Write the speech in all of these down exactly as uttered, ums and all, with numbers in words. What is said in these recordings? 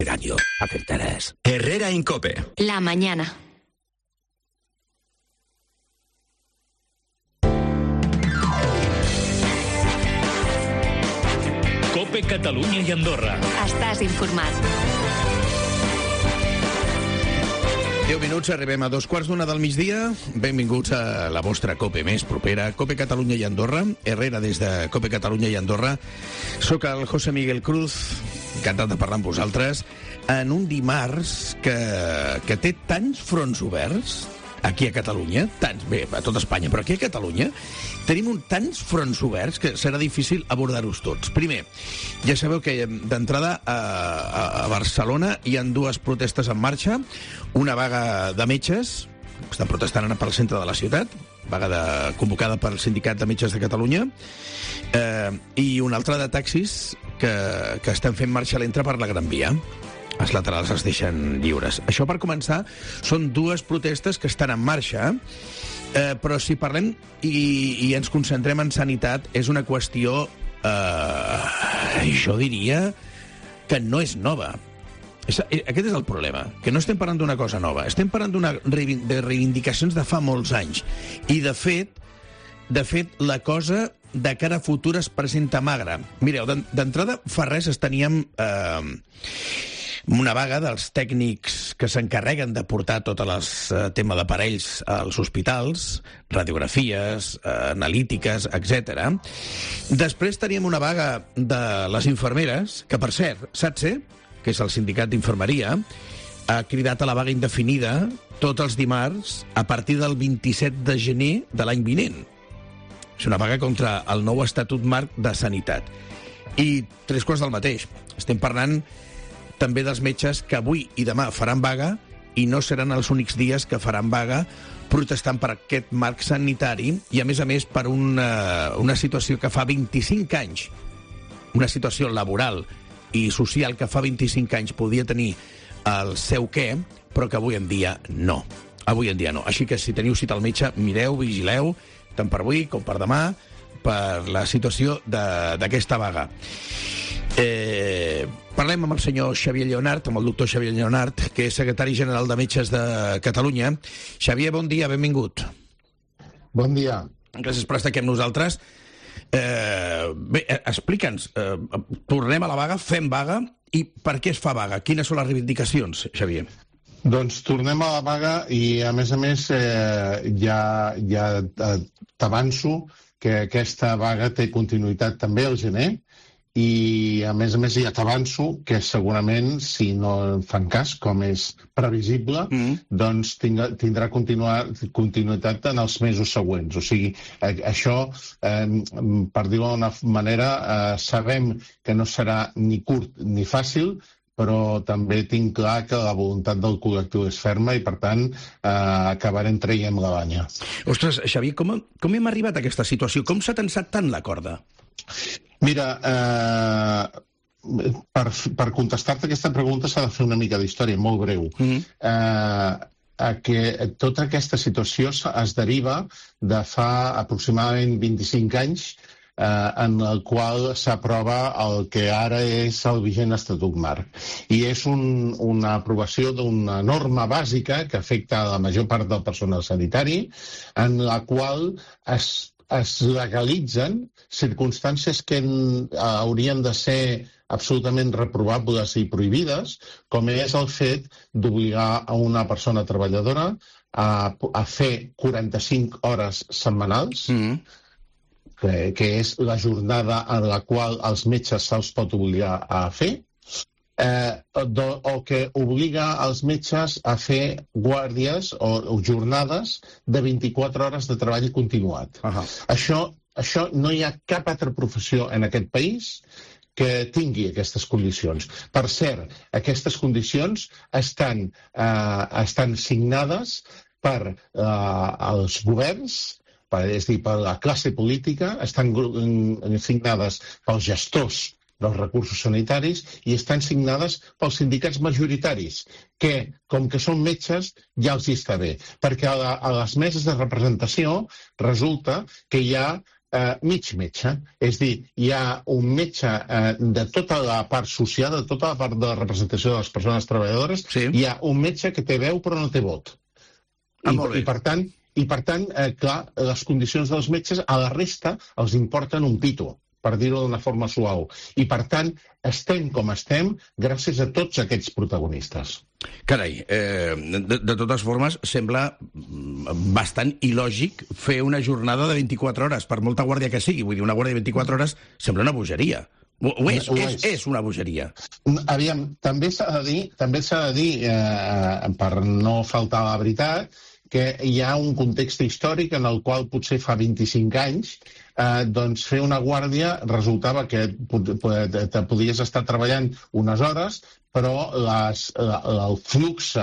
Radio, acertarás. Herrera Incope. La mañana. Cope Catalunya i Andorra. Estàs informat. deu minuts, arribem a dos quarts d'una del migdia. Benvinguts a la vostra Cope més propera, Cope Catalunya i Andorra. Herrera des de Cope Catalunya i Andorra. Soc el José Miguel Cruz, encantat de parlar amb vosaltres, en un dimarts que, que té tants fronts oberts aquí a Catalunya, tants, bé, a tot Espanya, però aquí a Catalunya tenim un, tants fronts oberts que serà difícil abordar-los tots. Primer, ja sabeu que d'entrada a, a, a Barcelona hi ha dues protestes en marxa, una vaga de metges, que estan protestant ara pel centre de la ciutat, vaga de, convocada pel Sindicat de Metges de Catalunya, eh, i una altra de taxis que, que estan fent marxa lenta per la Gran Via. Els laterals es deixen lliures. Això, per començar, són dues protestes que estan en marxa, eh, però si parlem i, i ens concentrem en sanitat, és una qüestió, eh, jo diria, que no és nova. És, aquest és el problema, que no estem parlant d'una cosa nova, estem parlant d'una de reivindicacions de fa molts anys. I, de fet, de fet, la cosa de cara a futur es presenta magra. Mireu, d'entrada, fa res teníem eh, una vaga dels tècnics que s'encarreguen de portar tot el eh, tema d'aparells als hospitals, radiografies, eh, analítiques, etcètera. Després teníem una vaga de les infermeres, que, per cert, SATSE, que és el sindicat d'infermeria, ha cridat a la vaga indefinida tots els dimarts a partir del vint-i-set de gener de l'any vinent. És una vaga contra el nou Estatut Marc de Sanitat. I tres quarts del mateix. Estem parlant també dels metges que avui i demà faran vaga i no seran els únics dies que faran vaga protestant per aquest marc sanitari i, a més a més, per una, una situació que fa vint-i-cinc anys, una situació laboral i social que fa vint-i-cinc anys podia tenir el seu què, però que avui en dia no. Avui en dia no. Així que si teniu cita al metge, mireu, vigileu, tant per avui com per demà, per la situació d'aquesta vaga. Eh, parlem amb el senyor Xavier Lleonart, amb el doctor Xavier Lleonart, que és secretari general de Metges de Catalunya. Xavier, bon dia, benvingut. Bon dia. Gràcies per estar aquí amb nosaltres. Eh, bé, explica'ns, eh, tornem a la vaga, fem vaga, i per què es fa vaga? Quines són les reivindicacions, Xavier? Doncs tornem a la vaga i, a més a més, eh, ja, ja t'avanço que aquesta vaga té continuïtat també al gener i, a més a més, ja t'avanço que segurament, si no en fan cas, com és previsible, mm. doncs tindrà, tindrà continuar, continuïtat en els mesos següents. O sigui, eh, això, eh, per dir-ho d'una manera, eh, sabem que no serà ni curt ni fàcil, però també tinc clar que la voluntat del col·lectiu és ferma i, per tant, eh, acabarem traient la banya. Ostres, Xavier, com, com hem arribat a aquesta situació? Com s'ha tensat tant la corda? Mira, eh, per, per contestar-te aquesta pregunta s'ha de fer una mica d'història, molt breu. Mm-hmm. eh, que tota aquesta situació es deriva de fa aproximadament vint-i-cinc anys eh, en el qual s'aprova el que ara és el vigent Estatut Marc. I és un, una aprovació d'una norma bàsica que afecta a la major part del personal sanitari, en la qual es es legalitzen circumstàncies que haurien de ser absolutament reprovables i prohibides, com és el fet d'obligar a una persona treballadora a, a fer quaranta-cinc hores setmanals, mm. que, que és la jornada en la qual els metges se'ls pot obligar a fer, Eh, do, o que obliga els metges a fer guàrdies o, o jornades de vint-i-quatre hores de treball continuat. Uh-huh. Això, això no hi ha cap altra professió en aquest país que tingui aquestes condicions. Per cert, aquestes condicions estan, eh, estan signades per eh, els governs, per, és a dir, per la classe política, estan signades pels gestors dels recursos sanitaris i estan signades pels sindicats majoritaris, que, com que són metges, ja els hi està bé. Perquè a, la, a les meses de representació resulta que hi ha eh, mig metge. És dir, hi ha un metge eh, de tota la part social, de tota la part de la representació de les persones treballadores, sí. Hi ha un metge que té veu però no té vot. Ah, I, molt bé. i per tant, i per tant eh, clar, les condicions dels metges a la resta els importen un pito, per dir-ho d'una forma suau. I, per tant, estem com estem gràcies a tots aquests protagonistes. Carai, eh, de, de totes formes, sembla bastant il·lògic fer una jornada de vint-i-quatre hores, per molta guàrdia que sigui. Vull dir, una guàrdia de vint-i-quatre hores sembla una bogeria. Ho, ho és, Ho és, és. és una bogeria. Aviam, també s'ha de dir, també s'ha de dir eh, per no faltar a la veritat, que hi ha un context històric en el qual potser fa vint-i-cinc anys eh, doncs fer una guàrdia resultava que te podies estar treballant unes hores, però les, la, el flux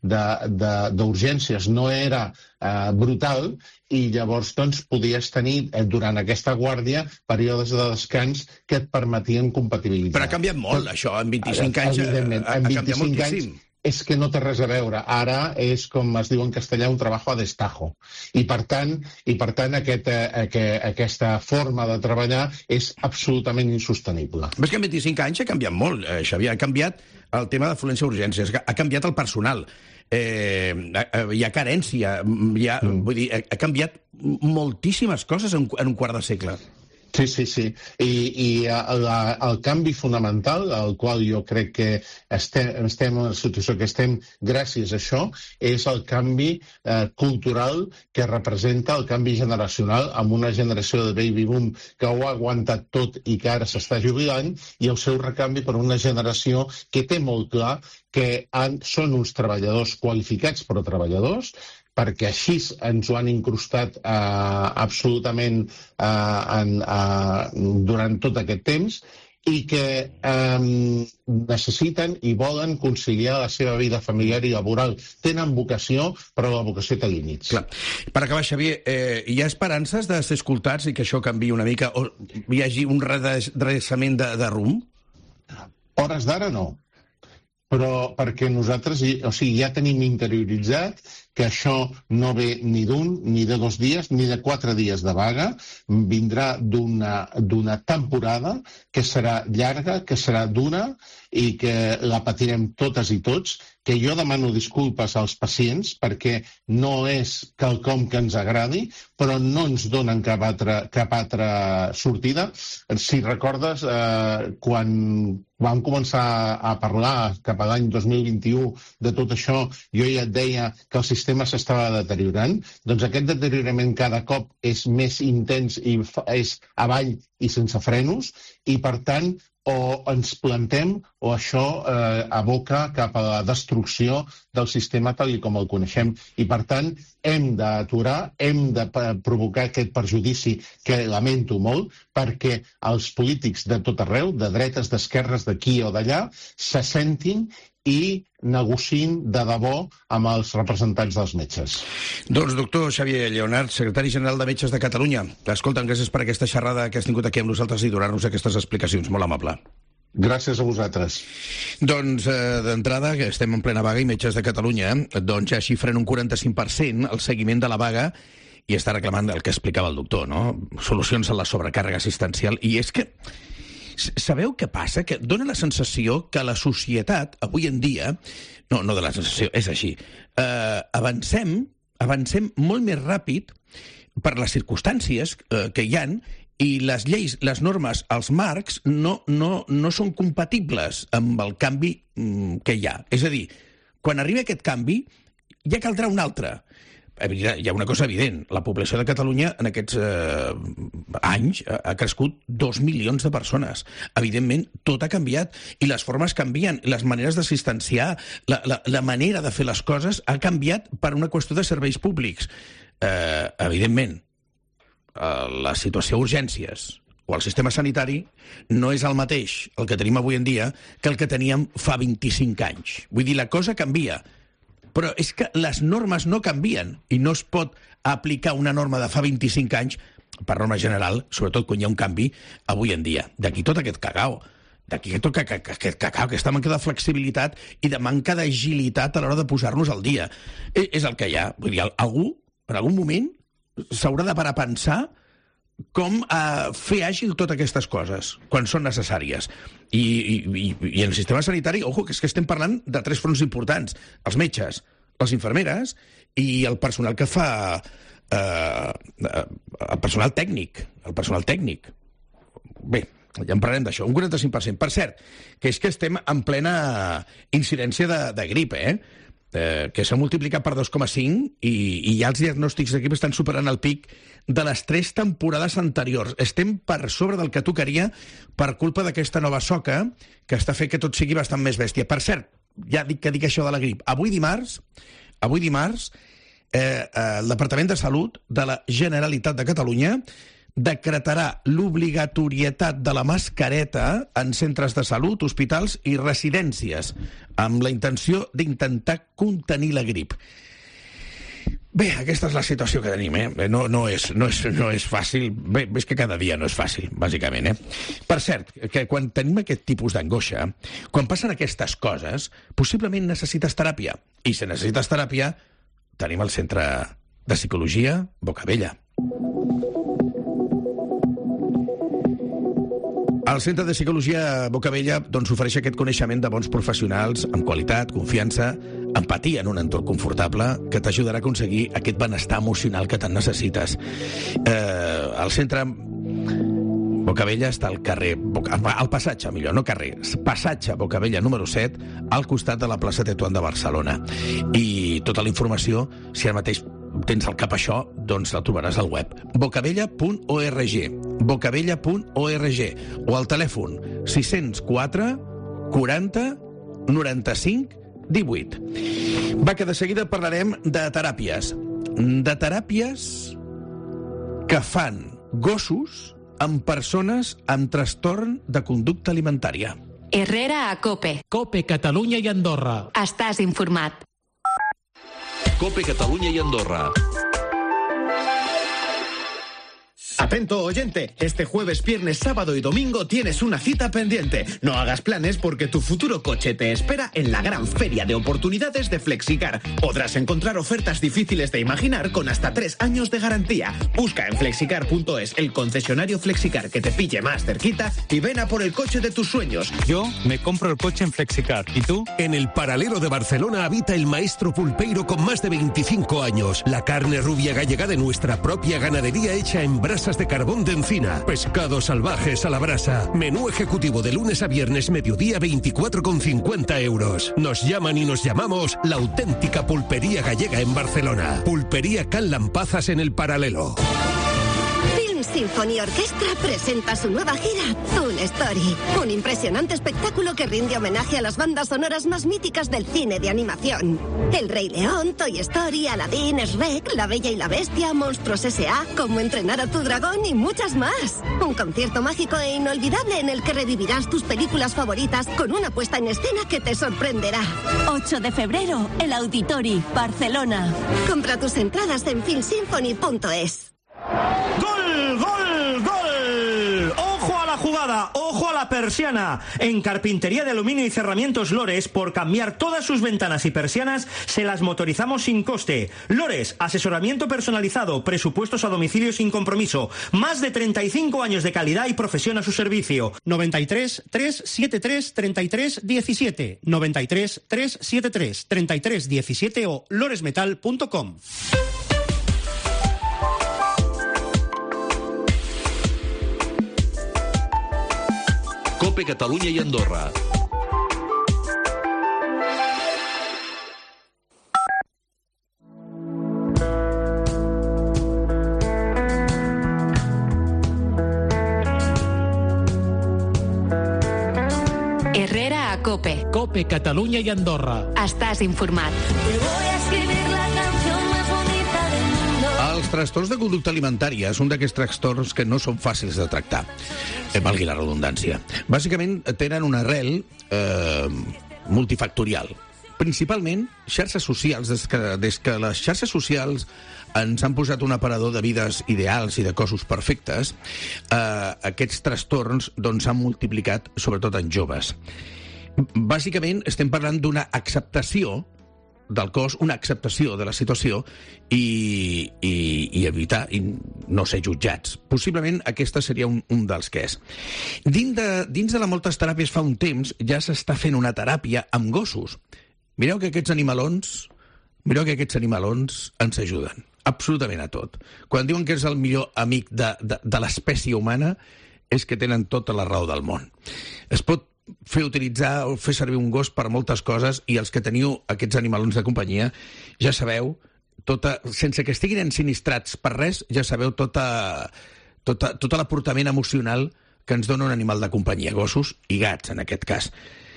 d'urgències no era eh, brutal i llavors doncs, podies tenir eh, durant aquesta guàrdia períodes de descans que et permetien compatibilitzar. Però ha canviat molt, però, això, en vint-i-cinc anys ha, ha, ha canviat moltíssim. Anys, és que no té res a veure. Ara és, com es diu en castellà, un treball a destajo. I, per tant, i per tant aquest, aquest, aquesta forma de treballar és absolutament insostenible. Ves que en vint-i-cinc anys ha canviat molt, eh, Xavier. Ha canviat el tema d'afluència a urgències, ha canviat el personal, eh, hi ha carència, hi ha, mm. vull dir, ha canviat moltíssimes coses en, en un quart de segle. Sí, sí, sí. I, i la, el canvi fonamental, al qual jo crec que estem, estem en la situació que estem gràcies a això, és el canvi eh, cultural que representa el canvi generacional amb una generació de baby boom que ho ha aguantat tot i que ara s'està jubilant, i el seu recanvi per una generació que té molt clar que han, són uns treballadors qualificats però treballadors, perquè així ens ho han incrustat eh, absolutament eh, en, eh, durant tot aquest temps, i que eh, necessiten i volen conciliar la seva vida familiar i laboral. Tenen vocació, però la vocació té límits. Clar. Per acabar, Xavier, eh, hi ha esperances de ser escoltats i que això canviï una mica, o hi hagi un redreçament de, de rumb? Hores d'ara no. Però perquè nosaltres, o sigui, ja tenim interioritzat que això no ve ni d'un, ni de dos dies, ni de quatre dies de vaga, vindrà d'una d'una temporada que serà llarga, que serà dura i que la patirem totes i tots, que jo demano disculpes als pacients perquè no és quelcom que ens agradi, però no ens donen cap altra, cap altra sortida. Si recordes, eh, quan vam començar a parlar cap a l'any dos mil vint-i-u de tot això, jo ja et deia que el sistema s'estava deteriorant. Doncs aquest deteriorament cada cop és més intens i és avall i sense frenos, i per tant o ens plantem o això eh, aboca cap a la destrucció del sistema tal com el coneixem. I per tant hem d'aturar, hem de provocar aquest perjudici que lamento molt, perquè els polítics de tot arreu, de dretes, d'esquerres, d'aquí o d'allà, se sentin i negociïn de debò amb els representants dels metges. Doncs doctor Xavier Lleonart, secretari general de Metges de Catalunya, escolta'm, gràcies per aquesta xerrada que has tingut aquí amb nosaltres i donar-nos aquestes explicacions. Molt amable. Gràcies a vosaltres. Doncs, eh, d'entrada, que estem en plena vaga i Metges de Catalunya, doncs ja xifren un quaranta-cinc per cent el seguiment de la vaga i està reclamant el que explicava el doctor, no? Solucions a la sobrecàrrega assistencial. I és que sabeu què passa? Que dona la sensació que la societat, avui en dia, no, no de la sensació, és així, eh, avancem, avancem molt més ràpid per les circumstàncies eh, que hi han, i les lleis, les normes, els marcs no, no, no són compatibles amb el canvi mm, que hi ha. És a dir, quan arribi aquest canvi, ja caldrà un altre. Hi ha una cosa evident, la població de Catalunya en aquests eh, anys ha crescut dos milions de persones. Evidentment, tot ha canviat i les formes canvien, les maneres d'assistenciar, la, la, la manera de fer les coses ha canviat per una qüestió de serveis públics. Eh, evidentment, eh, la situació d'urgències o el sistema sanitari no és el mateix el que tenim avui en dia que el que teníem fa vint-i-cinc anys. Vull dir, la cosa canvia. Però és que les normes no canvien i no es pot aplicar una norma de fa vint-i-cinc anys, per norma general, sobretot quan hi ha un canvi, avui en dia. D'aquí tot aquest cacau, d'aquí tot aquest cacau, aquesta manca de flexibilitat i de manca d'agilitat a l'hora de posar-nos al dia. És el que hi ha. Vull dir, algú, en algun moment, s'haurà de parar a pensar com uh, fer àgil totes aquestes coses quan són necessàries. I, i, i en el sistema sanitari, ojo, que és que estem parlant de tres fronts importants: els metges, les infermeres i el personal que fa uh, el personal tècnic, el personal tècnic. Bé, ja en parlarem d'això, un quaranta-cinc per cent. Per cert, que és que estem en plena incidència de, de grip, eh? Eh, que s'ha multiplicat per dos coma cinc i, i ja els diagnòstics de grip estan superant el pic de les tres temporades anteriors. Estem per sobre del que tocaria per culpa d'aquesta nova soca que està fent que tot sigui bastant més bèstia. Per cert, ja dic que dic això de la grip. Avui dimarts, avui dimarts eh, eh, el Departament de Salut de la Generalitat de Catalunya decretarà l'obligatorietat de la mascareta en centres de salut, hospitals i residències, amb la intenció d'intentar contenir la grip. Bé, aquesta és la situació que tenim, eh? No, no, és, no, és, no és fàcil. Bé, és que cada dia no és fàcil, bàsicament, eh? Per cert, que quan tenim aquest tipus d'angoixa, quan passen aquestes coses, possiblement necessites teràpia. I si necessites teràpia, tenim el Centre de Psicologia Bocabella. El Centre de Psicologia Bocabella doncs, ofereix aquest coneixement de bons professionals amb qualitat, confiança, empatia en un entorn confortable que t'ajudarà a aconseguir aquest benestar emocional que tant necessites. Eh, el Centre Bocabella està al carrer, al passatge, millor, no carrer, passatge Bocabella número set, al costat de la plaça Tetuán de Barcelona. I tota la informació, si ara mateix tens al cap això, doncs la trobaràs al web bocabella punt org, bocabella punt org, o al telèfon sis zero quatre quaranta noranta-cinc divuit. Va, que de seguida parlarem de teràpies. De teràpies que fan gossos amb persones amb trastorn de conducta alimentària. Herrera a COPE. COPE Catalunya i Andorra. Estàs informat. COPE Catalunya i Andorra. Atento, oyente, este jueves, viernes, sábado y domingo tienes una cita pendiente. No hagas planes porque tu futuro coche te espera en la gran feria de oportunidades de Flexicar. Podrás encontrar ofertas difíciles de imaginar con hasta tres años de garantía. Busca en flexicar punto es el concesionario Flexicar que te pille más cerquita y ven a por el coche de tus sueños. Yo me compro el coche en Flexicar. ¿Y tú? En el Paralelo de Barcelona habita el maestro pulpeiro con más de veinticinco años. La carne rubia gallega de nuestra propia ganadería hecha en brasas de carbón de encina. Pescados salvajes a la brasa. Menú ejecutivo de lunes a viernes, mediodía, veinticuatro con cincuenta euros. Nos llaman y nos llamamos la auténtica pulpería gallega en Barcelona. Pulpería Can Lampazas en el Paralelo. Film Symphony Orchestra presenta su nueva gira, Toon Story. Un impresionante espectáculo que rinde homenaje a las bandas sonoras más míticas del cine de animación. El Rey León, Toy Story, Aladdin, Shrek, La Bella y la Bestia, Monstruos S A, Cómo entrenar a tu dragón y muchas más. Un concierto mágico e inolvidable en el que revivirás tus películas favoritas con una puesta en escena que te sorprenderá. ocho de febrero, el Auditori, Barcelona. Compra tus entradas en film symphony punto es. ¡Gol! ¡Gol! ¡Gol! ¡Ojo a la jugada! ¡Ojo a la persiana! En Carpintería de Aluminio y Cerramientos Lores, por cambiar todas sus ventanas y persianas, se las motorizamos sin coste. Lores, asesoramiento personalizado, presupuestos a domicilio sin compromiso. Más de treinta y cinco años de calidad y profesión a su servicio. noventa y tres, trescientos setenta y tres, treinta y tres diecisiete. noventa y tres, trescientos setenta y tres, treinta y tres diecisiete o loresmetal punto com. COPE Catalunya i Andorra. Herrera a COPE. COPE Catalunya i Andorra. Estàs informat. Te voy a escribir la canción más bonita del mundo. Els trastorns de conducta alimentària és un d'aquests trastorns que no són fàcils de tractar, eh, valgui la redundància. Bàsicament tenen una arrel eh, multifactorial. Principalment xarxes socials. Des que, des que les xarxes socials ens han posat un aparador de vides ideals i de cossos perfectes, eh, aquests trastorns doncs, s'han multiplicat sobretot en joves. Bàsicament estem parlant d'una acceptació del cos, una acceptació de la situació i, i, i evitar i no ser jutjats. Possiblement aquesta seria un, un dels que és. Dins de, dins de la moltes teràpies fa un temps ja s'està fent una teràpia amb gossos. Mireu que aquests animalons, mireu que aquests animalons ens ajuden absolutament a tot. Quan diuen que és el millor amic de, de, de l'espècie humana és que tenen tota la raó del món. Es pot fer utilitzar o fer servir un gos per moltes coses i els que teniu aquests animalons de companyia ja sabeu, tota, sense que estiguin ensinistrats per res, ja sabeu tota, tota, tot l'aportament emocional que ens dona un animal de companyia, gossos i gats en aquest cas.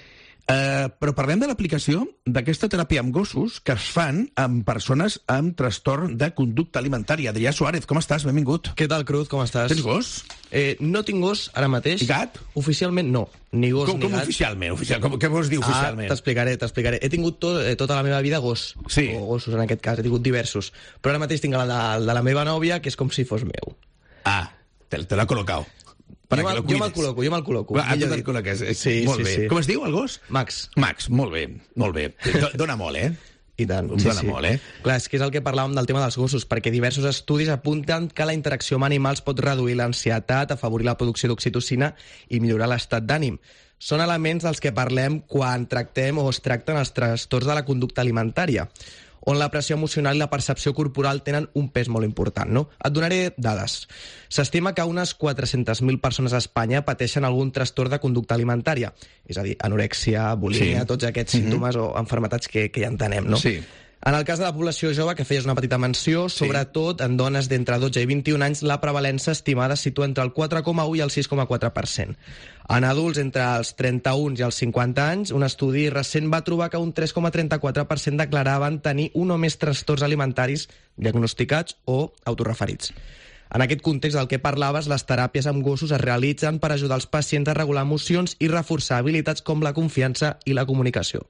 Uh, però parlem de l'aplicació d'aquesta teràpia amb gossos que es fan amb persones amb trastorn de conducta alimentària. Adrià Suárez, com estàs? Benvingut. Què tal, Cruz? Com estàs? Tens gos? Eh, no tinc gos ara mateix. I gat? Oficialment no. Ni gos com, ni com gat. Oficialment? Oficial, com, què vols dir oficialment? Ah, t'explicaré, t'explicaré. He tingut to, eh, tota la meva vida gos. Sí. O gossos, en aquest cas. He tingut diversos. Però ara mateix tinc el de, el de la meva nòvia, que és com si fos meu. Ah, te, te l'ha col·locat. Jo me'l me col·loco, jo me'l col·loco. Ah, tu te'l col·loques. Sí, molt sí, bé. sí. Com es diu, el gos? Max. Max, molt bé, molt bé. Dóna molt, eh? I tant, sí, dona sí. molt, eh? Clar, és que és el que parlàvem del tema dels gossos, perquè diversos estudis apunten que la interacció amb animals pot reduir l'ansietat, afavorir la producció d'oxitocina i millorar l'estat d'ànim. Són elements dels que parlem quan tractem o es tracten els trastorns de la conducta alimentària, on la pressió emocional i la percepció corporal tenen un pes molt important, no? Et donaré dades. S'estima que unes quatre-centes mil persones a Espanya pateixen algun trastorn de conducta alimentària, és a dir, anorèxia, bulímia, sí. tots aquests mm-hmm. símptomes o enfermetats que, que ja entenem, no? Sí. En el cas de la població jove, que feies una petita menció, sí. sobretot en dones d'entre dotze i vint-i-un anys, la prevalença estimada es situa entre el quatre coma u i el sis coma quatre per cent. En adults entre els trenta-un i els cinquanta anys, un estudi recent va trobar que un tres coma trenta-quatre per cent declaraven tenir un o més trastorns alimentaris diagnosticats o autorreferits. En aquest context del que parlaves, les teràpies amb gossos es realitzen per ajudar els pacients a regular emocions i reforçar habilitats com la confiança i la comunicació.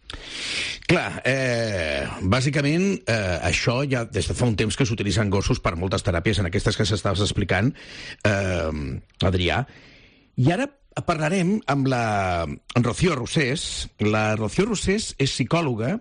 Clar, eh, bàsicament eh, això ja des de fa un temps que s'utilitzen gossos per moltes teràpies, en aquestes que s'estaves explicant, eh, Adrià. I ara parlarem amb la Rocío Rosés. La Rocío Rosés és psicòloga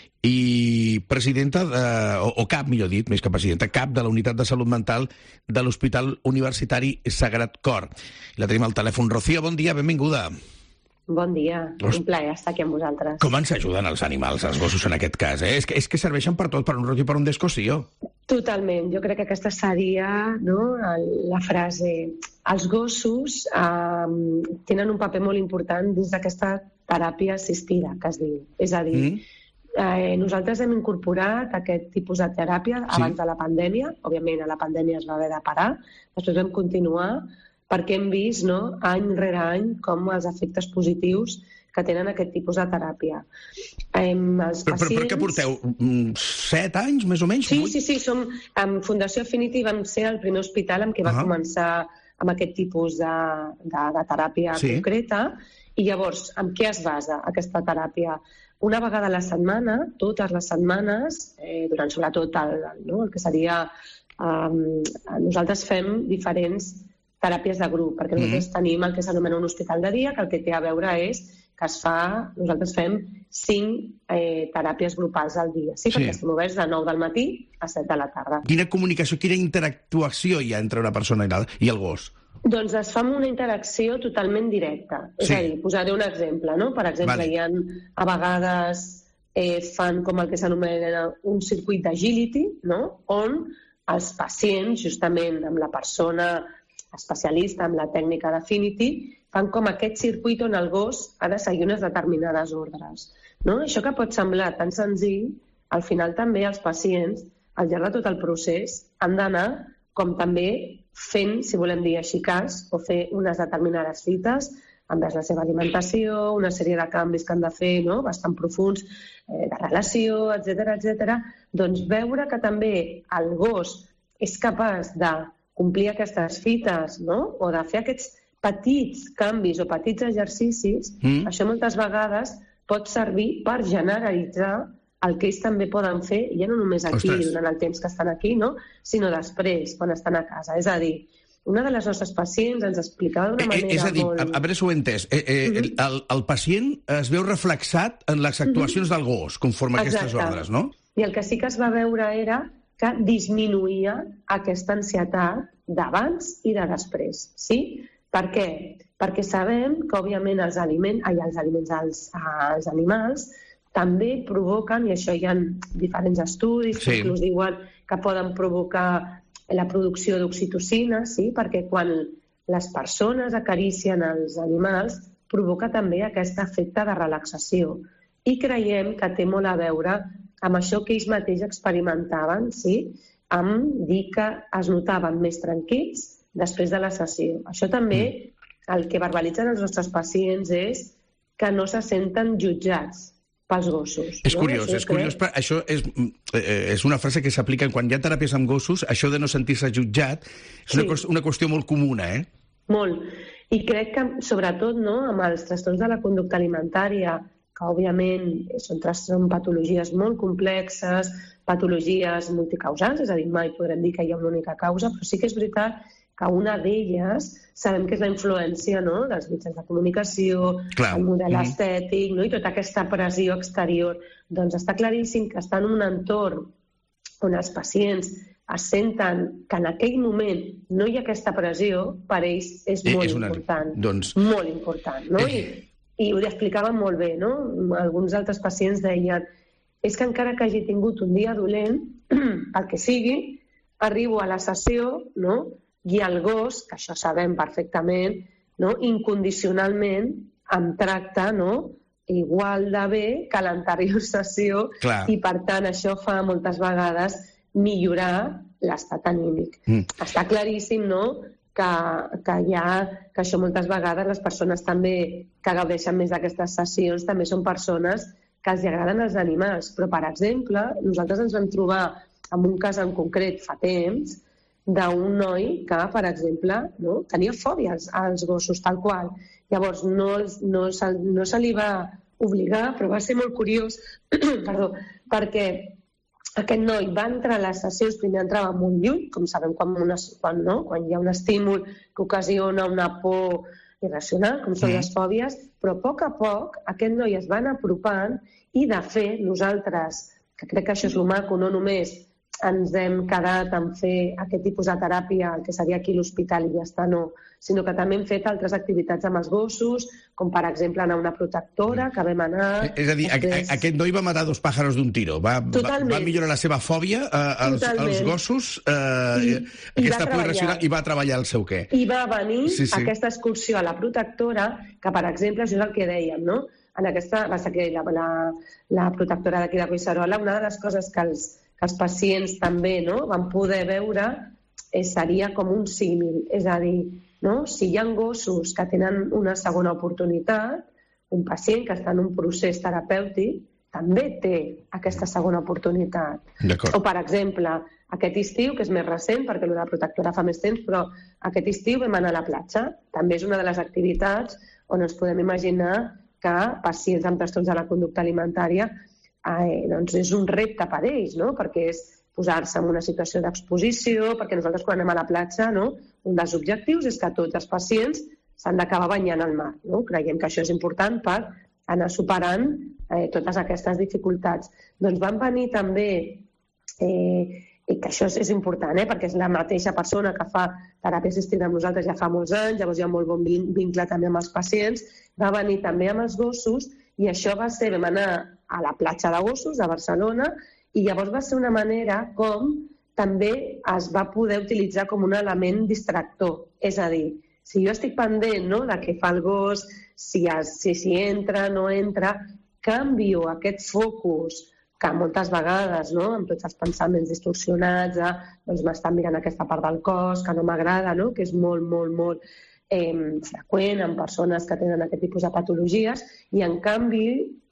i presidenta, de, o, o cap, millor dit, més que presidenta, cap de la Unitat de Salut Mental de l'Hospital Universitari Sagrat Cor. La tenim al telèfon. Rocío, bon dia, benvinguda. Bon dia, un plaer estar aquí amb vosaltres. Com ens ajuden els animals, els gossos en aquest cas? Eh? És, que, és que serveixen per tot, per un rotllo i per un descossió. Totalment, jo crec que aquesta seria, no, la frase. Els gossos eh, tenen un paper molt important dins d'aquesta teràpia assistida, que es diu. És a dir, mm. eh, nosaltres hem incorporat aquest tipus de teràpia abans sí. de la pandèmia. Òbviament, a la pandèmia es va haver de parar. Després vam continuar perquè hem vist, no, any rere any com els efectes positius que tenen aquest tipus de teràpia. Em, els però, pacients... però, però què porteu? Set anys, més o menys? Sí, sí, sí. Som, en Fundació Affinity vam ser el primer hospital en què va uh-huh. començar amb aquest tipus de, de, de teràpia sí. concreta. I llavors, en què es basa aquesta teràpia? Una vegada a la setmana, totes les setmanes, eh, durant sobretot el, no, el que seria... Eh, nosaltres fem diferents teràpies de grup, perquè nosaltres mm-hmm. tenim el que s'anomena un hospital de dia, que el que té a veure és que es fa, nosaltres fem cinc eh, teràpies grupals al dia, sí? sí. Perquè estem oberts de nou del matí a set de la tarda. Quina comunicació, quina interactuació hi ha entre una persona i, i el gos? Doncs es fa una interacció totalment directa. És sí. a dir, posaré un exemple, no? Per exemple, vale. hi ha a vegades eh, fan com el que s'anomena un circuit d'agility, no? On els pacients, justament amb la persona especialista amb la tècnica d'Affinity, fan com aquest circuit on el gos ha de seguir unes determinades ordres. No? Això que pot semblar tan senzill, al final també els pacients, al llarg de tot el procés, han d'anar com també fent, si volem dir així cas, o fer unes determinades fites envers la seva alimentació, una sèrie de canvis que han de fer, no? bastant profuns, eh, de relació, etcètera, etcètera. Doncs veure que també el gos és capaç de complir aquestes fites, no? O de fer aquests petits canvis o petits exercicis, mm. això moltes vegades pot servir per generalitzar el que ells també poden fer, ja no només aquí, Ostres. durant el temps que estan aquí, no? sinó després, quan estan a casa. És a dir, una de les nostres pacients ens explicava d'una manera És a dir, molt... a, a veure si ho he entès, eh, eh, el, el, el pacient es veu reflexat en les actuacions del gos, conforme a aquestes Exacte. ordres, no? I el que sí que es va veure era que disminuïa aquesta ansietat d'abans i de després, sí? Per què? Perquè sabem que, òbviament, els aliments, ai, els aliments, els, els animals també provoquen, i això hi ha diferents estudis que Sí. inclús diuen que poden provocar la producció d'oxitocina, sí? Perquè quan les persones acaricien els animals provoca també aquest efecte de relaxació. I creiem que té molt a veure amb això que ells mateixos experimentaven, sí? Amb dir que es notaven més tranquils després de la sessió. Això també, el que verbalitzen els nostres pacients és que no se senten jutjats pels gossos. És no? curiós, Això és curiós, però això és, eh, és una frase que s'aplica quan hi ha teràpies amb gossos, això de no sentir-se jutjat és una, Sí. qüestió, una qüestió molt comuna, eh? Molt. I crec que, sobretot, no, amb els trastorns de la conducta alimentària, que, òbviament, són, són patologies molt complexes, patologies multicausals, és a dir, mai podrem dir que hi ha una única causa, però sí que és veritat que una d'elles sabem que és la influència, no?, dels mitjans de comunicació, Clar. el model Mhm. estètic, no?, i tota aquesta pressió exterior. Doncs està claríssim que estar en un entorn on els pacients es senten que en aquell moment no hi ha aquesta pressió, per ells és Eh, molt és una- important. doncs- Molt important, no? Eh. I, I ho explicaven molt bé, no? Alguns altres pacients deien és que encara que hagi tingut un dia dolent, el que sigui, arribo a la sessió, no?, i el gos, que això sabem perfectament, no?, incondicionalment em tracta, no?, igual de bé que l'anterior sessió. Clar. I, per tant, això fa moltes vegades millorar l'estat anímic. Mm. Està claríssim, no?, que, que, hi ha, que això moltes vegades les persones també que gaudeixen més d'aquestes sessions també són persones que els agraden els animals. Però, per exemple, nosaltres ens vam trobar amb un cas en concret fa temps d'un noi que, per exemple, no, tenia fòbia als, als gossos, tal qual. Llavors, no, no, se, no se li va obligar, però va ser molt curiós, perdó, perquè aquest noi va entrar a les sessions, primer entrava molt lluny, com sabem quan, una, quan, no? quan hi ha un estímul que ocasiona una por irracional, com són Mm. les fòbies, però a poc a poc aquest noi es va anar apropant i, de fet, nosaltres, que crec que això és el maco, no només ens hem quedat en fer aquest tipus de teràpia, el que seria aquí l'hospital i ja està, no, sinó que també hem fet altres activitats amb els gossos, com per exemple anar a una protectora, que vam anar... És a dir, després... a, a, aquest noi va matar dos pájaros d'un tiro. Va, va, Totalment. va millorar la seva fòbia eh, als, Totalment. als gossos, eh, I- i aquesta va por treballar. irracional, i va treballar el seu què. I va venir Sí, sí. aquesta excursió a la protectora, que, per exemple, això és el que dèiem, no? En aquesta, va ser que la, la, la protectora d'aquí de Collserola, una de les coses que els, que els pacients també, no?, van poder veure eh, seria com un símil. És a dir, no?, si hi ha gossos que tenen una segona oportunitat, un pacient que està en un procés terapèutic també té aquesta segona oportunitat. D'acord. O, per exemple, aquest estiu, que és més recent, perquè la protectora fa més temps, però aquest estiu vam anar a la platja. També és una de les activitats on ens podem imaginar que pacients amb trastorns de la conducta alimentària eh, doncs és un repte per ells, no?, perquè és posar-se en una situació d'exposició, perquè nosaltres quan anem a la platja, no?, un dels objectius és que tots els pacients s'han d'acabar banyant al mar, no? Creiem que això és important per anar superant eh, totes aquestes dificultats. Doncs van venir també, eh, i que això és, és important, eh, perquè és la mateixa persona que fa teràpia assistida amb nosaltres ja fa molts anys, llavors hi ha molt bon vin- vincle també amb els pacients, va venir també amb els gossos, i això va ser, vam anar a la platja de gossos de Barcelona, i llavors va ser una manera com també es va poder utilitzar com un element distractor. És a dir, si jo estic pendent, no?, de què fa el gos, si, es, si, si entra, no entra, canvio aquest focus que moltes vegades, no?, amb tots els pensaments distorsionats, eh, doncs m'estan mirant aquesta part del cos, que no m'agrada, no?, que és molt, molt, molt eh, freqüent en persones que tenen aquest tipus de patologies, i en canvi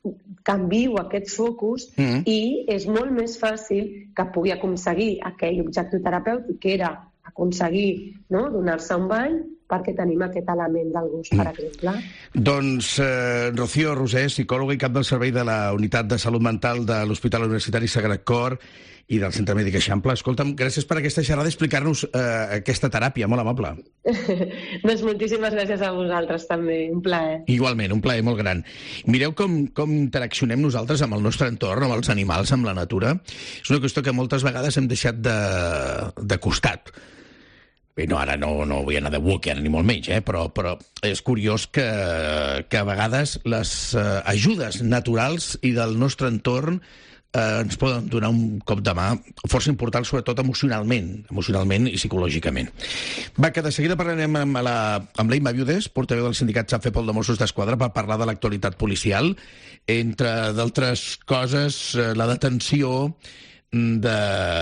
canvio aquest focus Mm. i és molt més fàcil que pugui aconseguir aquell objectiu terapèutic, que era aconseguir, no?, donar-se un bany, perquè tenim aquest element del gust, per exemple. Doncs eh, Rocío Rosé, psicòloga i cap del servei de la Unitat de Salut Mental de l'Hospital Universitari Sagrat Cor i del Centre Mèdic Eixample. Escolta'm, gràcies per aquesta xerrada i explicar-nos eh, aquesta teràpia, molt amable. Doncs moltíssimes gràcies a vosaltres també, un plaer. Igualment, un plaer molt gran. Mireu com, com interaccionem nosaltres amb el nostre entorn, amb els animals, amb la natura. És una qüestió que moltes vegades hem deixat de, de costat. Bé, no, ara no, no vull anar de walker, ni molt menys, eh? però, però és curiós que, que a vegades les eh, ajudes naturals i del nostre entorn eh, ens poden donar un cop de mà força important, sobretot emocionalment, emocionalment i psicològicament. Va, que de seguida parlarem amb la, amb la Imma Viudes, portaveu del sindicat Safepol de Mossos d'Esquadra, per parlar de l'actualitat policial, entre d'altres coses, eh, la detenció de...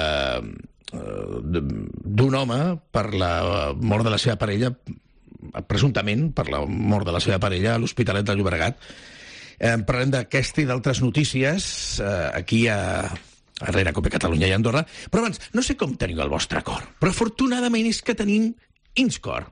d'un home per la mort de la seva parella, presumptament per la mort de la seva parella a l'Hospitalet de Llobregat. Eh, parlem d'aquesta i d'altres notícies eh, aquí a Herrera, Cope Catalunya i Andorra. Però abans, no sé com teniu el vostre cor, però afortunadament és que tenim Inscor.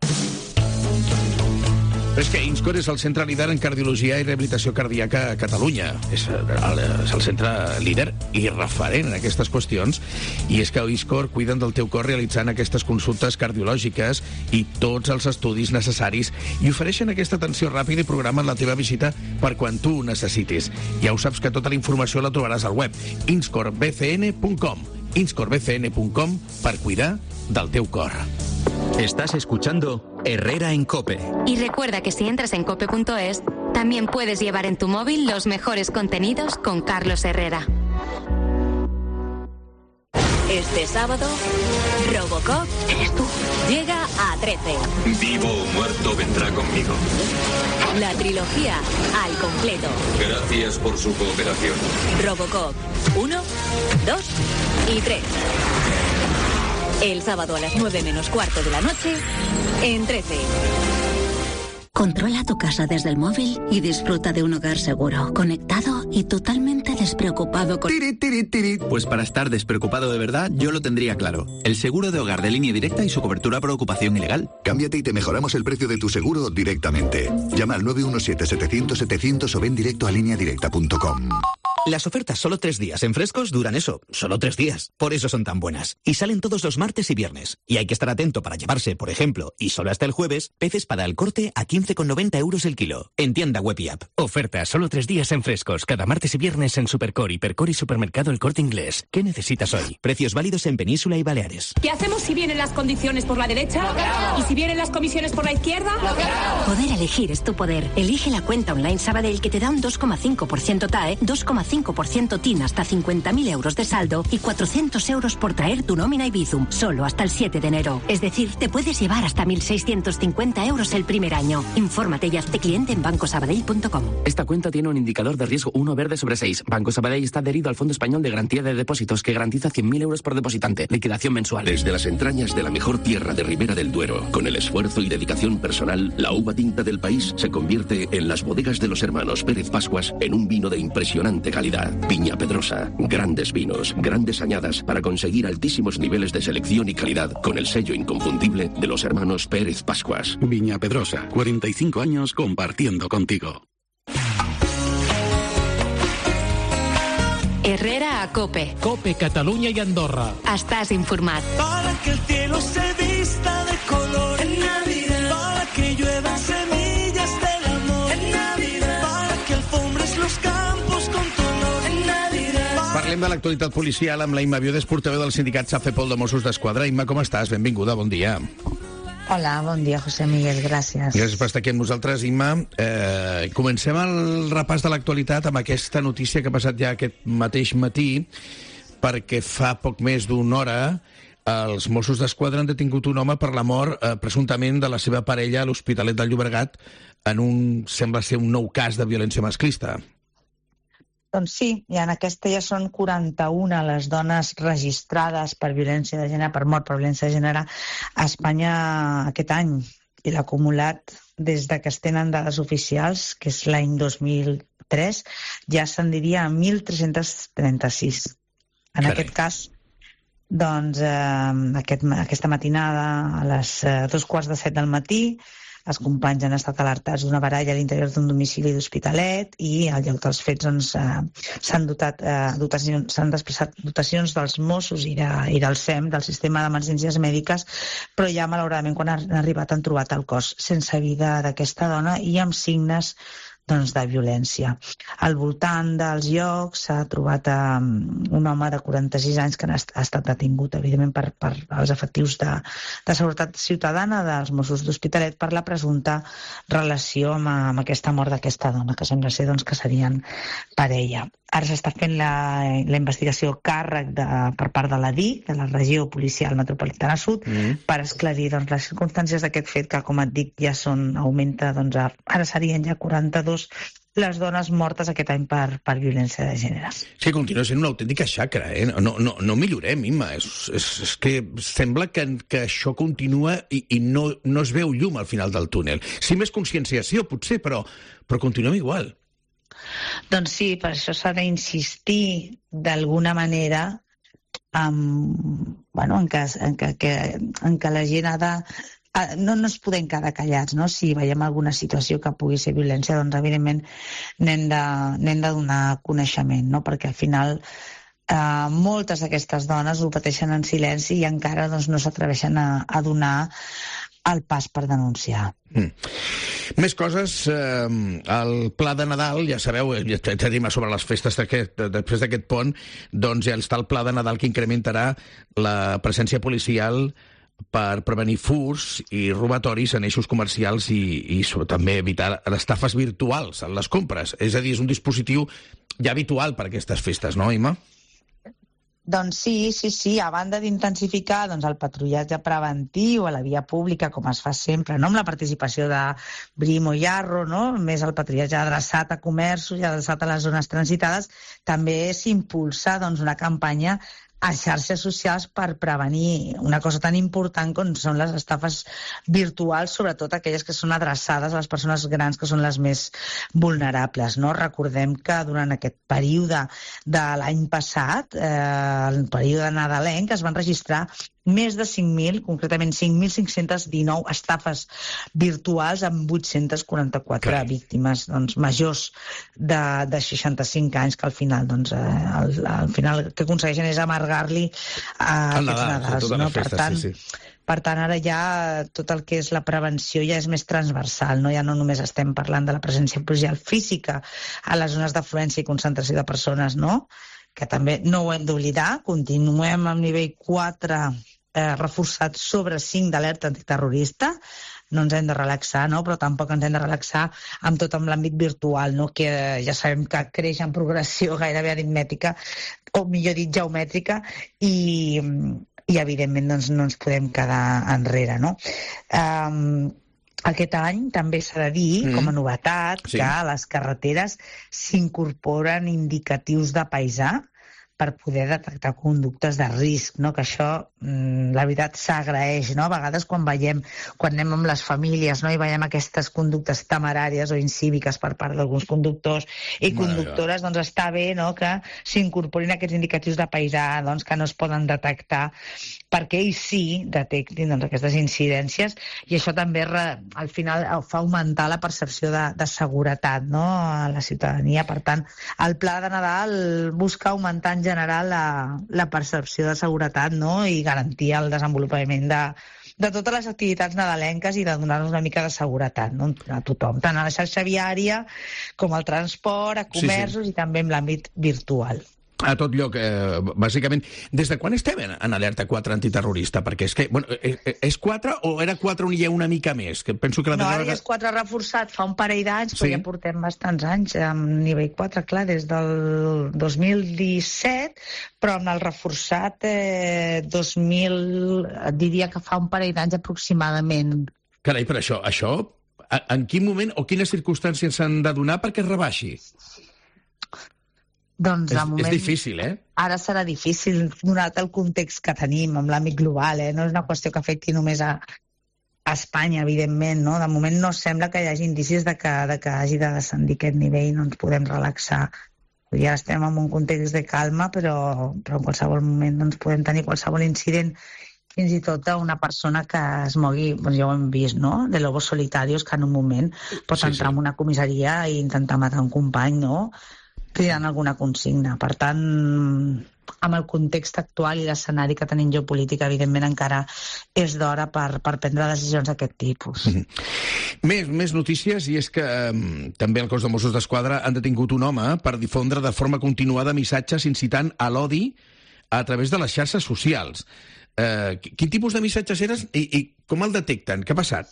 Però és que Inscor és el centre líder en cardiologia i rehabilitació cardíaca a Catalunya. És el, és el centre líder i referent en aquestes qüestions. I és que a Inscor cuiden del teu cor realitzant aquestes consultes cardiològiques i tots els estudis necessaris i ofereixen aquesta atenció ràpida i programen la teva visita per quan tu ho necessitis. Ja ho saps que tota la informació la trobaràs al web inscor b c n punt com inscor b c n punt com per cuidar del teu cor. Estás escuchando Herrera en COPE. Y recuerda que si entras en cope punto es, también puedes llevar en tu móvil los mejores contenidos con Carlos Herrera. Este sábado, Robocop ¿Eres tú? llega a trece. Vivo o muerto vendrá conmigo. La trilogía al completo. Gracias por su cooperación. Robocop uno, dos y tres. El sábado a las nueve menos cuarto de la noche, en trece. Controla tu casa desde el móvil y disfruta de un hogar seguro, conectado y totalmente despreocupado con... Tiri, tiri, tiri. Pues para estar despreocupado de verdad, yo lo tendría claro. El seguro de hogar de Línea Directa y su cobertura por ocupación ilegal. Cámbiate y te mejoramos el precio de tu seguro directamente. Llama al nueve uno siete, setecientos, setecientos o ven directo a línea directa punto com. Las ofertas solo tres días en Frescos duran eso, solo tres días. Por eso son tan buenas. Y salen todos los martes y viernes. Y hay que estar atento para llevarse, por ejemplo, y solo hasta el jueves, peces para el corte a quince con noventa euros el kilo. En tienda web y app. Oferta solo tres días en Frescos, cada martes y viernes en Supercor, Hipercor y Supermercado El Corte Inglés. ¿Qué necesitas hoy? Precios válidos en Península y Baleares. ¿Qué hacemos si vienen las condiciones por la derecha? ¿Y si vienen las comisiones por la izquierda? Poder elegir es tu poder. Elige la cuenta online Sabadell que te da un dos coma cinco por ciento T A E, dos coma cinco por ciento T I N hasta cincuenta mil euros de saldo y cuatrocientos euros por traer tu nómina y Bizum, solo hasta el siete de enero. Es decir, te puedes llevar hasta mil seiscientos cincuenta euros el primer año. Infórmate y hazte cliente en banco sabadell punto com. Esta cuenta tiene un indicador de riesgo uno verde sobre seis. Banco Sabadell está adherido al Fondo Español de Garantía de Depósitos que garantiza cien mil euros por depositante. Liquidación mensual. Desde las entrañas de la mejor tierra de Ribera del Duero, con el esfuerzo y dedicación personal, la uva tinta del país se convierte en las bodegas de los hermanos Pérez Pascuas en un vino de impresionante calidad. Viña Pedrosa, grandes vinos, grandes añadas para conseguir altísimos niveles de selección y calidad con el sello inconfundible de los hermanos Pérez Pascuas. Viña Pedrosa, cuarenta y cinco años compartiendo contigo. Herrera a Cope. Cope Catalunya i Andorra. Estàs informat. Para que el cielo se vista de color en Navidad. Para que lluevan semillas del amor en Navidad. Para que alfombres los campos con tu olor en Navidad. Parlem de l'actualitat policial amb la Imma Viudes, portaveu del sindicat Safepol de Mossos d'Esquadra. Imma, com estàs? Benvinguda, bon dia. Hola, bon dia, José Miguel, gràcies. Gràcies per estar aquí amb nosaltres, Imma. Eh, comencem el repàs de l'actualitat amb aquesta notícia que ha passat ja aquest mateix matí, perquè fa poc més d'una hora els Mossos d'Esquadra han detingut un home per la mort, eh, presumptament, de la seva parella a l'Hospitalet del Llobregat en un, sembla ser, un nou cas de violència masclista. Doncs sí, i en aquesta ja són quaranta-una les dones registrades per violència de gènere, per mort per violència de gènere a Espanya aquest any. I l'acumulat des de que es tenen dades oficials, que és l'any dos mil tres, ja se'n diria mil tres-cents trenta-sis. En Carai. Aquest cas, doncs eh, aquest, aquesta matinada a les eh, dos quarts de set del matí els companys han estat alertats d'una baralla a l'interior d'un domicili d'Hospitalet i al lloc dels fets doncs, eh, s'han dotat eh, dotacions, s'han desplaçat dotacions dels Mossos i, de, i del S E M, del Sistema d'Emergències Mèdiques, però ja malauradament quan han arribat han trobat el cos sense vida d'aquesta dona i amb signes doncs, de violència. Al voltant dels llocs s'ha trobat um, un home de quaranta-sis anys que ha estat detingut, evidentment, per, per els efectius de, de seguretat ciutadana dels Mossos d'Hospitalet per la presumpta relació amb, amb aquesta mort d'aquesta dona, que sembla ser doncs, que serien parella. Ara s'està fent la, la investigació càrrec de, per part de la D I, de la Regió Policial Metropolitana Sud, mm. per esclarir doncs, les circumstàncies d'aquest fet, que, com et dic, ja són, augmenta, doncs, a, ara serien ja quaranta-dos les dones mortes aquest any per, per violència de gènere. Sí, continua sent una autèntica xacra, eh? No, no, no millorem, Imma. És, és, és que sembla que, que això continua i, i no, no es veu llum al final del túnel. Sí, més conscienciació, potser, però, però continuem igual. Doncs sí, per això s'ha d'insistir d'alguna manera en, bueno, en, que, en, que, que, en que la gent ha de... No, no es podem quedar callats, no? Si veiem alguna situació que pugui ser violència, doncs evidentment n'hem de, n'hem de donar coneixement, no? Perquè al final eh, moltes d'aquestes dones ho pateixen en silenci i encara doncs, no s'atreveixen a, a donar el pas per denunciar. Mm. Més coses, eh, el pla de Nadal, ja sabeu, ja tenim sobre les festes d'aquest, després d'aquest pont, doncs ja està el pla de Nadal que incrementarà la presència policial per prevenir furs i robatoris en eixos comercials i, i també evitar estafes virtuals en les compres. És a dir, és un dispositiu ja habitual per a aquestes festes, no, Imma? Doncs sí, sí, sí, a banda d'intensificar doncs, el patrullatge preventiu a la via pública, com es fa sempre, no? Amb la participació de Brimo i Arro, no? Més el patrullatge adreçat a comerços i adreçat a les zones transitades, també s'impulsa doncs, una campanya a xarxes socials per prevenir una cosa tan important com són les estafes virtuals, sobretot aquelles que són adreçades a les persones grans, que són les més vulnerables, no? Recordem que durant aquest període de l'any passat, eh, el període nadalenc, es van registrar més de cinc mil, concretament cinc mil cinc-cents dinou estafes virtuals amb vuit-cents quaranta-quatre Clar. víctimes doncs, majors de, de seixanta-cinc anys, que al final, doncs, eh, al, al final el que aconsegueixen és amargar-li a aquests Nadals. No? Per tant, sí, sí. Per tant, ara ja tot el que és la prevenció ja és més transversal, no? Ja no només estem parlant de la presència policial física a les zones d'afluència i concentració de persones, no? Que també no ho hem d'oblidar, continuem amb nivell quatre eh, reforçat sobre cinc d'alerta antiterrorista, no ens hem de relaxar, no? Però tampoc ens hem de relaxar amb tot amb l'àmbit virtual, no? Que eh, ja sabem que creix en progressió gairebé aritmètica, o millor dit geomètrica, i, i evidentment doncs, no ens podem quedar enrere, no? Um, Aquest any també s'ha de dir, mm. com a novetat, sí. que a les carreteres s'incorporen indicatius de paisà per poder detectar conductes de risc, no? Que això, la veritat, s'agraeix, no? A vegades quan veiem, quan anem amb les famílies, no? I veiem aquestes conductes temeràries o incíviques per part d'alguns conductors i conductores, doncs està bé, no? Que s'incorporin aquests indicatius de paisà, doncs, que no es poden detectar, perquè ells sí detectin doncs, aquestes incidències, i això també re, al final fa augmentar la percepció de, de seguretat, no? A la ciutadania. Per tant, el pla de Nadal busca augmentar en general la, la percepció de seguretat, no? I garantir el desenvolupament de, de totes les activitats nadalenques i de donar-nos una mica de seguretat, no? A tothom, tant a la xarxa viària com al transport, a comerços, sí, sí. I també en l'àmbit virtual. A tot lloc, eh, bàsicament. Des de quan estem en, en alerta quatre antiterrorista? Perquè és que, bueno, és quatre o era quatre on hi ha una mica més? Que penso que la no, ara vegada... ja és quatre reforçat fa un parell d'anys, sí. Però ja portem bastants anys amb nivell quatre, clar, des del dos mil disset, però amb el reforçat eh, dos mil, diria que fa un parell d'anys aproximadament. Carai, però això, això, en quin moment o quines circumstàncies s'han de donar perquè es rebaixi? Doncs, és, moment, és difícil, eh? Ara serà difícil, donat el context que tenim amb l'àmbit global, eh? No és una qüestió que afecti només a, a Espanya, evidentment, no? De moment no sembla que hi hagi indicis de que, de que hagi de descendir aquest nivell, no ens podem relaxar I ara estem en un context de calma, però, però en qualsevol moment doncs, podem tenir qualsevol incident, fins i tot una persona que es mogui, doncs ja ho hem vist, no?, de lobos solitarios, que en un moment pot Sí, entrar sí. en una comissaria i intentar matar un company, no?, cridant alguna consigna. Per tant, amb el context actual i l'escenari que tenim geopolític, evidentment encara és d'hora per, per prendre decisions d'aquest tipus. Mm -hmm. Més, més notícies, i és que eh, també el cos de Mossos d'Esquadra han detingut un home per difondre de forma continuada missatges incitant a l'odi a través de les xarxes socials. Eh, quin tipus de missatges eren i, i com el detecten? Què ha passat?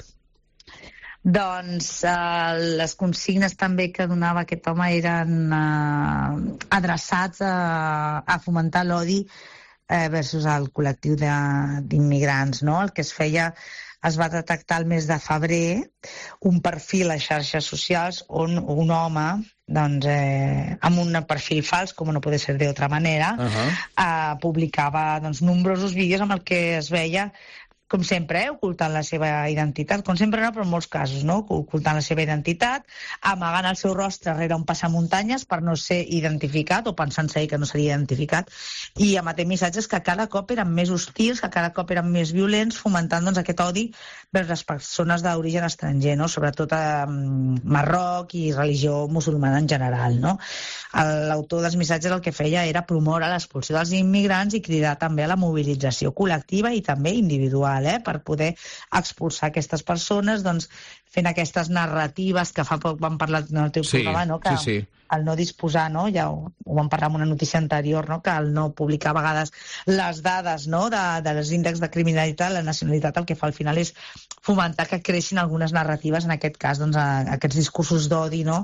Doncs eh, les consignes també que donava aquest home eren eh, adreçats a, a fomentar l'odi eh, versus el col·lectiu de- d'immigrants, no? El que es feia, es va detectar el mes de febrer un perfil a xarxes socials on un home, doncs, eh, amb un perfil fals, com no pot ser d'altra manera, Uh -huh. eh, publicava doncs, nombrosos vídeos amb el que es veia, com sempre, eh, ocultant la seva identitat, com sempre no, però en molts casos, no? Ocultant la seva identitat, amagant el seu rostre rere un passamuntanyes per no ser identificat, o pensant-se ell que no seria identificat, i emetent missatges que cada cop eren més hostils, que cada cop eren més violents, fomentant doncs, aquest odi vers les persones d'origen estranger, no? Sobretot a um, Marroc i religió musulmana en general, no? L'autor dels missatges el que feia era promoure l'expulsió dels immigrants i cridar també a la mobilització col·lectiva i també individual, eh, per poder expulsar aquestes persones, doncs, fent aquestes narratives que fa poc vam parlar en el teu Sí, programa, no? Que sí, sí. el no disposar, no? Ja ho, ho vam parlar en una notícia anterior, no? Que el no publicar a vegades les dades, no? de, de les índexs de criminalitat, la nacionalitat, el que fa al final és fomentar que creixin algunes narratives, en aquest cas, doncs, a, a aquests discursos d'odi, no?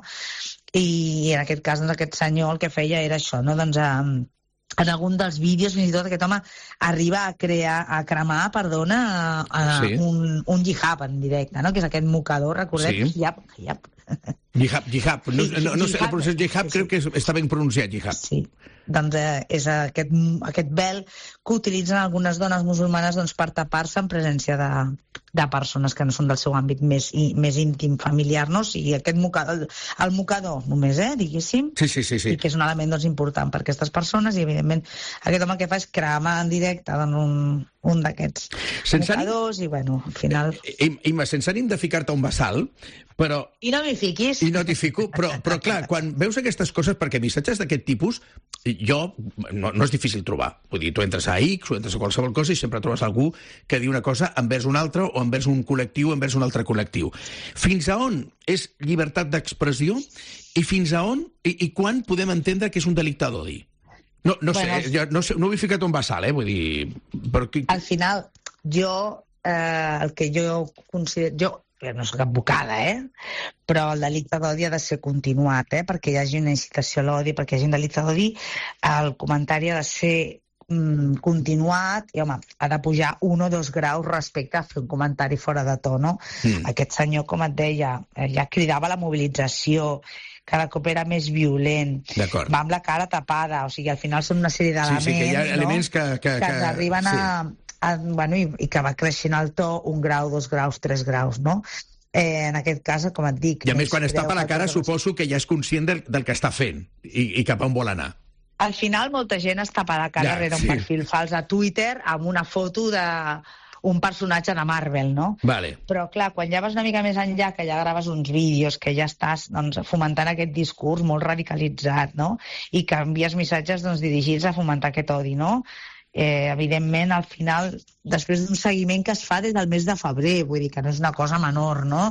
I en aquest cas, doncs, aquest senyor el que feia era això, no? Doncs, eh, en algun dels vídeos, fins i tot, aquest home arriba a crear, a cremar, perdona, a, a Sí. un, un jihad en directe, no? Que és aquest mocador, recordem, Sí. jihad, jihad. Jihad, jihad. No, no, no sé, la pronunciació jihad crec que és- està ben pronunciat, jihad. Sí. Doncs eh, és aquest, aquest vel que utilitzen algunes dones musulmanes doncs, per tapar-se en presència de, de persones que no són del seu àmbit més, i, més íntim, familiar, no? O sigui, aquest mocador, el, el mocador només, eh, diguéssim, Sí, sí, sí. sí. i que és un element doncs, important per aquestes persones, i evidentment aquest home el que fa és cremar en directe doncs, un, un d'aquests Sense ànim- mocadors, i bueno, al final... I, Imma, sense ànim de ficar-te un bassal, però... I no m'hi fiquis. I no t'hi fico, però, però clar, quan veus aquestes coses, perquè missatges d'aquest tipus, jo, no, no és difícil trobar. Vull dir, tu entres a X o entres a qualsevol cosa i sempre trobes algú que diu una cosa envers un altre o envers un col·lectiu, envers un altre col·lectiu. Fins a on és llibertat d'expressió i fins a on i, i quan podem entendre que és un delicte d'odi? No, no Bueno, sé, jo no, sé, no ho he ficat un bassal, eh? Vull dir... Però qui... Al final, jo, eh, el que jo considero... Jo, que no soc advocada, eh? Però el delicte d'odi ha de ser continuat, eh? Perquè hi hagi una incitació a l'odi, perquè hi hagi un delicte d'odi, el comentari ha de ser mm, continuat i, home, ha de pujar un o dos graus respecte a fer un comentari fora de to, no? Mm. Aquest senyor, com et deia, eh, ja cridava a la mobilització, cada cop era més violent, D'acord. va amb la cara tapada, o sigui, al final són una sèrie Sí, d'elements, sí, que hi ha no? elements que... que, que ens arriben sí. a, a, bueno, i, i que va creixent el to un grau, dos graus, tres graus, no? Eh, en aquest cas, com et dic... I a més, quan es greu, tapa la cara, quatre graus. suposo que ja és conscient del, del que està fent i, i cap a on vol anar. Al final, molta gent es tapa la cara Ja, rere sí. un perfil fals a Twitter amb una foto de un personatge de Marvel, no? Vale. Però, clar, quan ja vas una mica més enllà, que ja graves uns vídeos, que ja estàs doncs, fomentant aquest discurs molt radicalitzat, no? I que envies missatges doncs, dirigits a fomentar aquest odi, no? Eh, evidentment, al final, després d'un seguiment que es fa des del mes de febrer, vull dir que no és una cosa menor, no?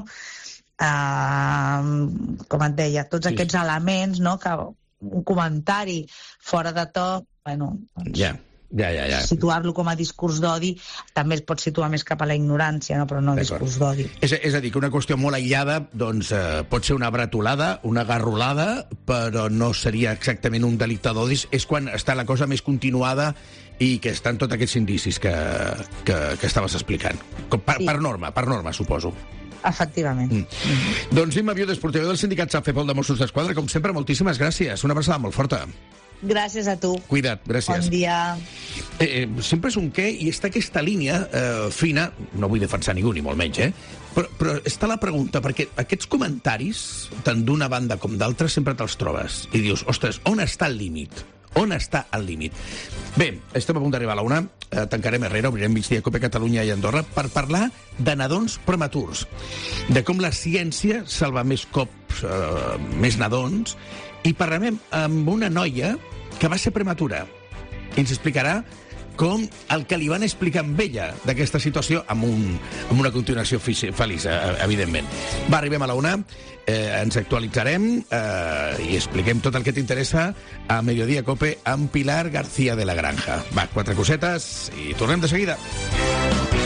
Uh, com et deia, tots Sí, aquests elements, no? Que un comentari fora de to, bueno, doncs, Ja, ja, ja. ja. situar-lo com a discurs d'odi també es pot situar més cap a la ignorància, no? Però no D'acord. discurs d'odi. És, és a dir, que una qüestió molt aïllada doncs, eh, pot ser una bretolada, una garrolada, però no seria exactament un delicte d'odis. És quan està la cosa més continuada i que estan tots aquests indicis que, que, que estaves explicant. Com per, Sí. per norma, per norma, suposo. Efectivament. Mm. Doncs Imma Viudes, portaveu del sindicat Safepol de Mossos d'Esquadra, com sempre, moltíssimes gràcies. Una abraçada molt forta. Gràcies a tu. Cuida't, gràcies. Bon dia. Eh, sempre és un què, i està aquesta línia eh, fina, no vull defensar ningú, ni molt menys, eh? Però, però està la pregunta, perquè aquests comentaris, tant d'una banda com d'altra, sempre te'ls trobes. I dius, ostres, on està el límit? On està el límit? Bé, estem a punt d'arribar a la una, eh, tancarem Herrera, obrirem migdia Cope Catalunya i Andorra per parlar de nadons prematurs, de com la ciència salva més cops, eh, més nadons, i parlarem amb una noia que va ser prematura. I ens explicarà com el que li van explicar amb ella d'aquesta situació amb, un, amb una continuació feliç, evidentment. Va, arribem a la una, eh, ens actualitzarem eh, i expliquem tot el que t'interessa a Mediodía Cope amb Pilar García de la Granja. Va, quatre cosetes i tornem de seguida.